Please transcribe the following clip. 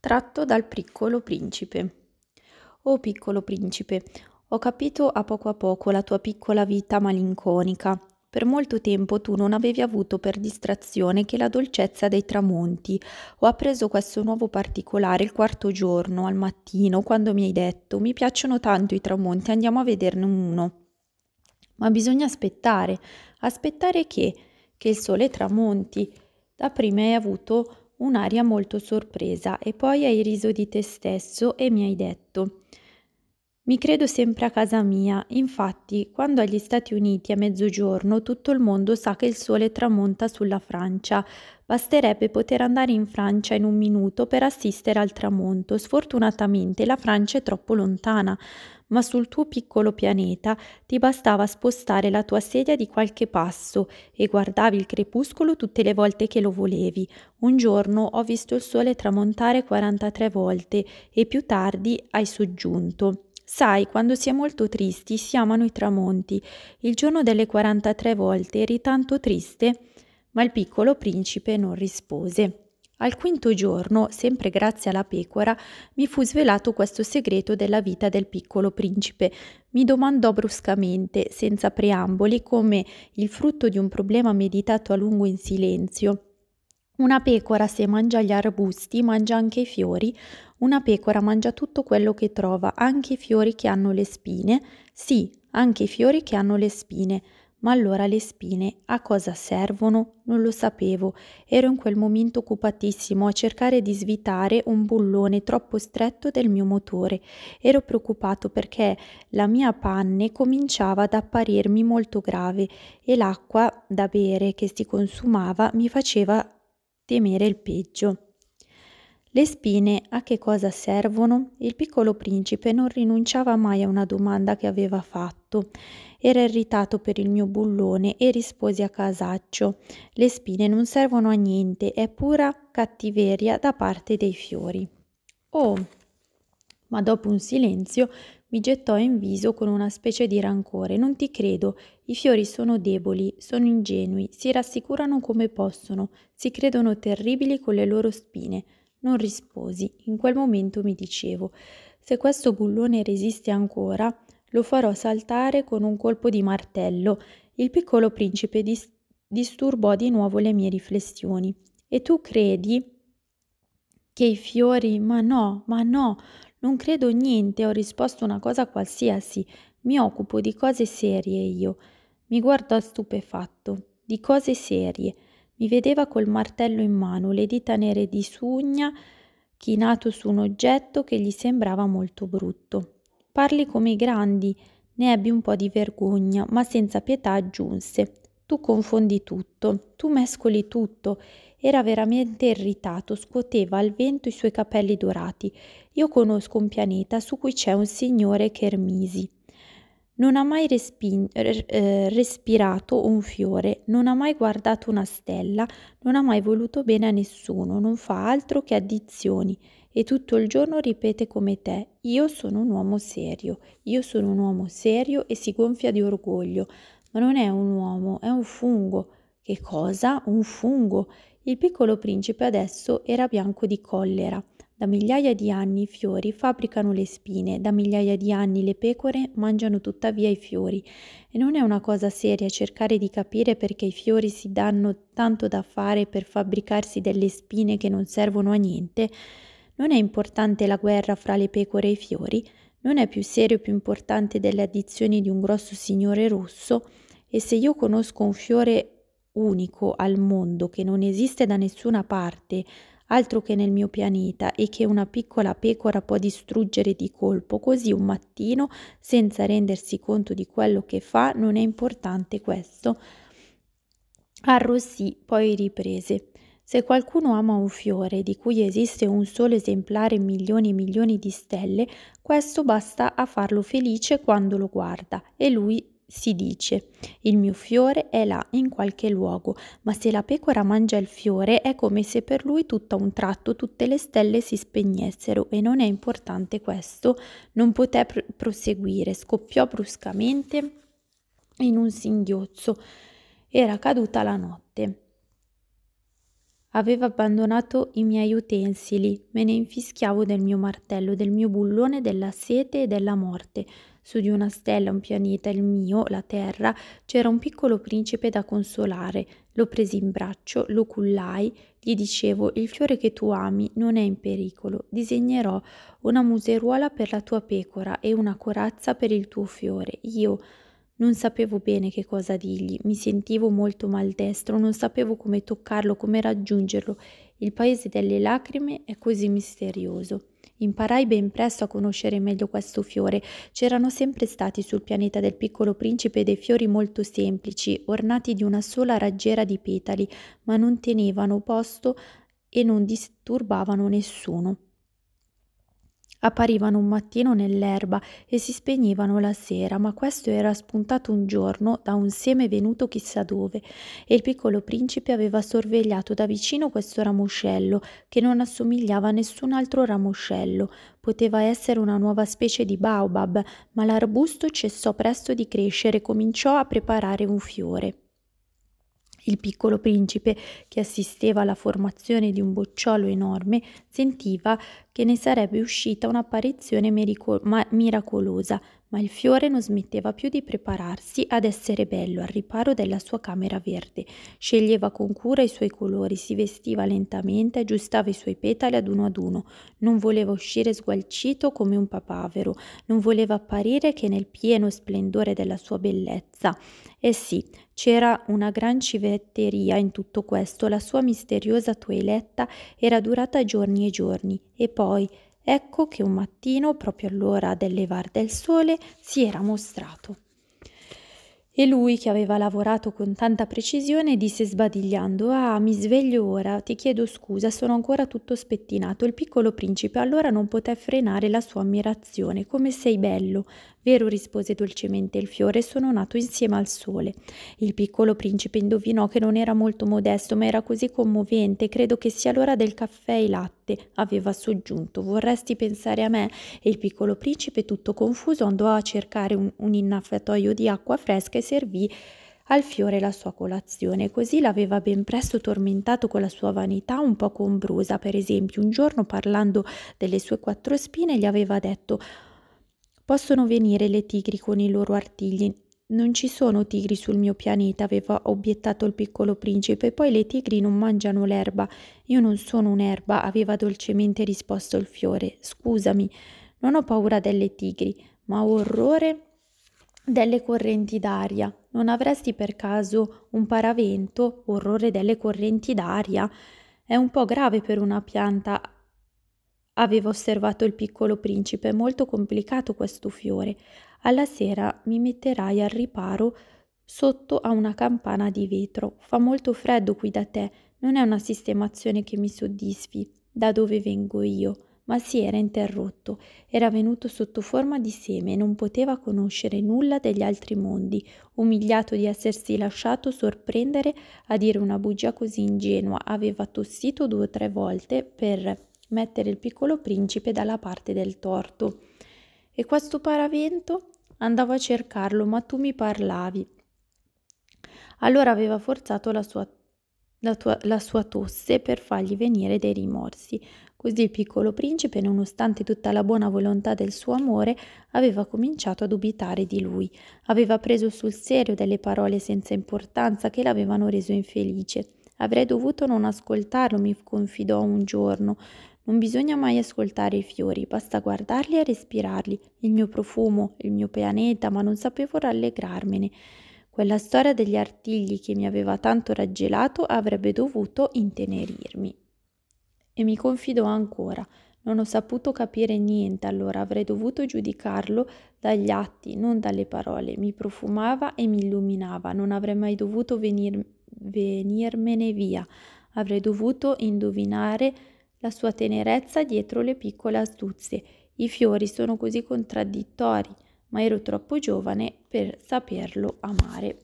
Tratto dal Piccolo Principe. Oh piccolo principe, ho capito a poco la tua piccola vita malinconica. Per molto tempo tu non avevi avuto per distrazione che la dolcezza dei tramonti. Ho appreso questo nuovo particolare il quarto giorno, al mattino, quando mi hai detto: mi piacciono tanto i tramonti, andiamo a vederne uno. Ma bisogna aspettare. Aspettare che? Che il sole tramonti. Dapprima hai avuto un'aria molto sorpresa e poi hai riso di te stesso e mi hai detto: mi credo sempre a casa mia, infatti, quando agli Stati Uniti a mezzogiorno tutto il mondo sa che il sole tramonta sulla Francia. Basterebbe poter andare in Francia in un minuto per assistere al tramonto. Sfortunatamente la Francia è troppo lontana, ma sul tuo piccolo pianeta ti bastava spostare la tua sedia di qualche passo e guardavi il crepuscolo tutte le volte che lo volevi. Un giorno ho visto il sole tramontare 43 volte e più tardi hai soggiunto: sai, quando si è molto tristi si amano i tramonti. Il giorno delle 43 volte eri tanto triste? Ma il piccolo principe non rispose. Al quinto giorno, sempre grazie alla pecora, mi fu svelato questo segreto della vita del piccolo principe. Mi domandò bruscamente, senza preamboli, come il frutto di un problema meditato a lungo in silenzio: una pecora, se mangia gli arbusti, mangia anche i fiori? Una pecora mangia tutto quello che trova, anche i fiori che hanno le spine? Sì, anche i fiori che hanno le spine. Ma allora le spine a cosa servono? Non lo sapevo. Ero in quel momento occupatissimo a cercare di svitare un bullone troppo stretto del mio motore. Ero preoccupato perché la mia panne cominciava ad apparirmi molto grave e l'acqua da bere che si consumava mi faceva temere il peggio. Le spine a che cosa servono? Il piccolo principe non rinunciava mai a una domanda che aveva fatto. Era irritato per il mio bullone e rispose a casaccio: le spine non servono a niente, è pura cattiveria da parte dei fiori. Oh, ma dopo un silenzio mi gettò in viso con una specie di rancore: non ti credo, i fiori sono deboli, sono ingenui, si rassicurano come possono, si credono terribili con le loro spine. Non risposi. In quel momento mi dicevo: se questo bullone resiste ancora, lo farò saltare con un colpo di martello. Il piccolo principe disturbò di nuovo le mie riflessioni. E tu credi che i fiori? Ma no, non credo niente, ho risposto una cosa qualsiasi. Mi occupo di cose serie io. Mi guardò stupefatto. Di cose serie. Mi vedeva col martello in mano, le dita nere di sugna, chinato su un oggetto che gli sembrava molto brutto. Parli come i grandi. Ne ebbi un po' di vergogna, ma senza pietà aggiunse: tu confondi tutto, tu mescoli tutto. Era veramente irritato, scuoteva al vento i suoi capelli dorati. Io conosco un pianeta su cui c'è un signore Chermisi. Non ha mai respirato un fiore, non ha mai guardato una stella, non ha mai voluto bene a nessuno, non fa altro che addizioni e tutto il giorno ripete come te: io sono un uomo serio, io sono un uomo serio, e si gonfia di orgoglio. Ma non è un uomo, è un fungo. Che cosa? Un fungo? Il piccolo principe adesso era bianco di collera. Da migliaia di anni i fiori fabbricano le spine, da migliaia di anni le pecore mangiano tuttavia i fiori. E non è una cosa seria cercare di capire perché i fiori si danno tanto da fare per fabbricarsi delle spine che non servono a niente? Non è importante la guerra fra le pecore e i fiori? Non è più serio e più importante delle addizioni di un grosso signore rosso? E se io conosco un fiore unico al mondo che non esiste da nessuna parte, altro che nel mio pianeta, e che una piccola pecora può distruggere di colpo, così un mattino, senza rendersi conto di quello che fa, non è importante questo? Arrossì, poi riprese: se qualcuno ama un fiore di cui esiste un solo esemplare in milioni e milioni di stelle, questo basta a farlo felice quando lo guarda, e lui si dice: il mio fiore è là in qualche luogo. Ma se la pecora mangia il fiore è come se per lui tutto a un tratto tutte le stelle si spegnessero, e non è importante questo? Non poté proseguire, scoppiò bruscamente in un singhiozzo. Era caduta la notte. Aveva abbandonato i miei utensili, me ne infischiavo del mio martello, del mio bullone, della sete e della morte. Su di una stella, un pianeta, il mio, la terra, c'era un piccolo principe da consolare. Lo presi in braccio, lo cullai, gli dicevo: il fiore che tu ami non è in pericolo. Disegnerò una museruola per la tua pecora e una corazza per il tuo fiore. Io non sapevo bene che cosa dirgli, mi sentivo molto maldestro, non sapevo come toccarlo, come raggiungerlo. Il paese delle lacrime è così misterioso. Imparai ben presto a conoscere meglio questo fiore. C'erano sempre stati sul pianeta del piccolo principe dei fiori molto semplici, ornati di una sola raggiera di petali, ma non tenevano posto e non disturbavano nessuno. Apparivano un mattino nell'erba e si spegnevano la sera, ma questo era spuntato un giorno da un seme venuto chissà dove, e il piccolo principe aveva sorvegliato da vicino questo ramoscello, che non assomigliava a nessun altro ramoscello. Poteva essere una nuova specie di baobab, ma l'arbusto cessò presto di crescere e cominciò a preparare un fiore. Il piccolo principe, che assisteva alla formazione di un bocciolo enorme, sentiva che ne sarebbe uscita un'apparizione miracolosa, ma il fiore non smetteva più di prepararsi ad essere bello al riparo della sua camera verde. Sceglieva con cura i suoi colori, si vestiva lentamente, aggiustava i suoi petali ad uno. Non voleva uscire sgualcito come un papavero, non voleva apparire che nel pieno splendore della sua bellezza. Eh sì, c'era una gran civetteria in tutto questo, la sua misteriosa toeletta era durata giorni e giorni, e poi ecco che un mattino, proprio all'ora del levar del sole, si era mostrato. E lui, che aveva lavorato con tanta precisione, disse sbadigliando: «Ah, mi sveglio ora, ti chiedo scusa, sono ancora tutto spettinato». Il piccolo principe allora non poté frenare la sua ammirazione. «Come sei bello!» «Vero», rispose dolcemente il fiore, «sono nato insieme al sole». Il piccolo principe indovinò che non era molto modesto, ma era così commovente. «Credo che sia l'ora del caffè e latte», aveva soggiunto. «Vorresti pensare a me?» E il piccolo principe, tutto confuso, andò a cercare un innaffiatoio di acqua fresca e servì al fiore la sua colazione. Così l'aveva ben presto tormentato con la sua vanità un poco ombrosa. Per esempio, un giorno, parlando delle sue 4 spine, gli aveva detto: «Possono venire le tigri con i loro artigli». «Non ci sono tigri sul mio pianeta», aveva obiettato il piccolo principe. «Poi le tigri non mangiano l'erba». «Io non sono un'erba», aveva dolcemente risposto il fiore. «Scusami, non ho paura delle tigri, ma ho orrore delle correnti d'aria. Non avresti per caso un paravento?» «Orrore delle correnti d'aria? È un po' grave per una pianta», aveva osservato il piccolo principe. «È molto complicato questo fiore. Alla sera mi metterai al riparo sotto a una campana di vetro. Fa molto freddo qui da te, non è una sistemazione che mi soddisfi da dove vengo io». Ma si era interrotto. Era venuto sotto forma di seme e non poteva conoscere nulla degli altri mondi. Umiliato di essersi lasciato sorprendere a dire una bugia così ingenua, aveva tossito 2 o 3 volte per mettere il piccolo principe dalla parte del torto. «E questo paravento?» «Andavo a cercarlo, ma tu mi parlavi». Allora aveva forzato la sua tosse per fargli venire dei rimorsi. Così il piccolo principe, nonostante tutta la buona volontà del suo amore, aveva cominciato a dubitare di lui. Aveva preso sul serio delle parole senza importanza che l'avevano reso infelice. «Avrei dovuto non ascoltarlo», mi confidò un giorno. «Non bisogna mai ascoltare i fiori, basta guardarli e respirarli. Il mio profumo, il mio pianeta», ma non sapevo rallegrarmene. Quella storia degli artigli che mi aveva tanto raggelato avrebbe dovuto intenerirmi. E mi confidò ancora: «Non ho saputo capire niente, allora avrei dovuto giudicarlo dagli atti, non dalle parole. Mi profumava e mi illuminava, non avrei mai dovuto venirmene via. Avrei dovuto indovinare la sua tenerezza dietro le piccole astuzie. I fiori sono così contraddittori, ma ero troppo giovane per saperlo amare».